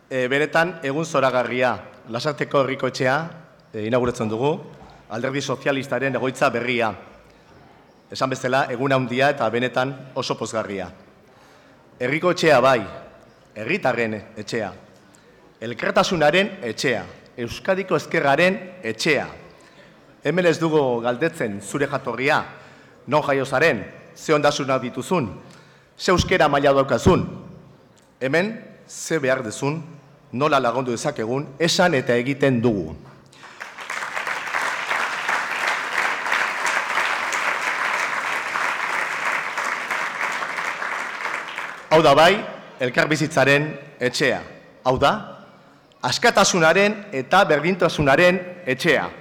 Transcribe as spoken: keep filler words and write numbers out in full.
E, benetan, egun zoragarria, Lasarteko herriko etxea e, inauguratzen dugu, Alderdi Sozialistaren egoitza berria. Esan bezala, egun handia eta benetan oso pozgarria. Herriko etxea bai, herritarren etxea, elkartasunaren etxea, Euskadiko ezkerraren etxea. Hemen ez dugu galdetzen zure jatorria, non jaiozaren, ze ondasunak dituzun, ze euskera maila daukazun. Hemen, ze behar dezun, nola lagundu dezakegun, esan eta egiten dugu. Hau da bai, elkarbizitzaren etxea. Hau da, askatasunaren eta berdintasunaren etxea.